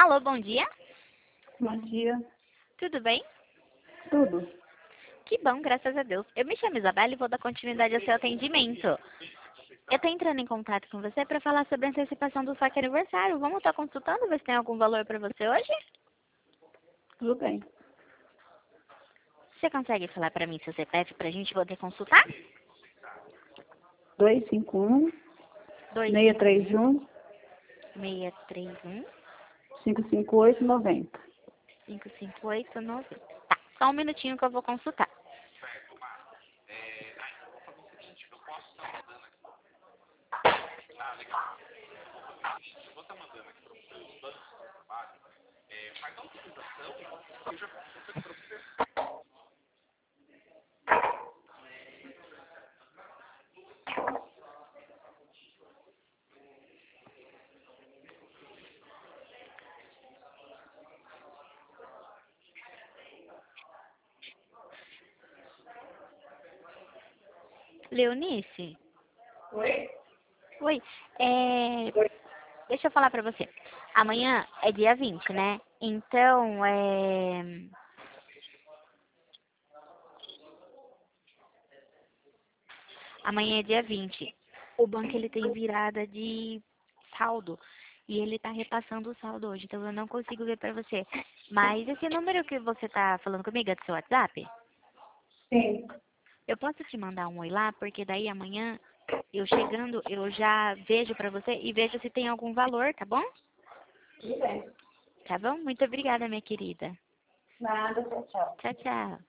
Alô, bom dia. Bom dia. Tudo bem? Tudo. Que bom, graças a Deus. Eu me chamo Isabela e vou dar continuidade ao seu atendimento. Eu estou entrando em contato com você para falar sobre a antecipação do saque aniversário. Vamos estar consultando, ver se tem algum valor para você hoje? Tudo bem. Você consegue falar para mim seu CPF para a gente poder consultar? 251 251 631 631 558 90. 55890. Tá, só um minutinho que eu vou consultar. Leonice? Oi? Oi, deixa eu falar pra você. Amanhã é dia 20, né? Então, amanhã é dia 20. O banco, ele tem virada de saldo. E ele tá repassando o saldo hoje, então eu não consigo ver pra você. Mas esse número que você tá falando comigo é do seu WhatsApp? Sim. Eu posso te mandar um oi lá, porque daí amanhã, eu chegando, eu já vejo pra você e vejo se tem algum valor, tá bom? Tudo bem. Tá bom? Muito obrigada, minha querida. Nada, tchau, tchau. Tchau, tchau.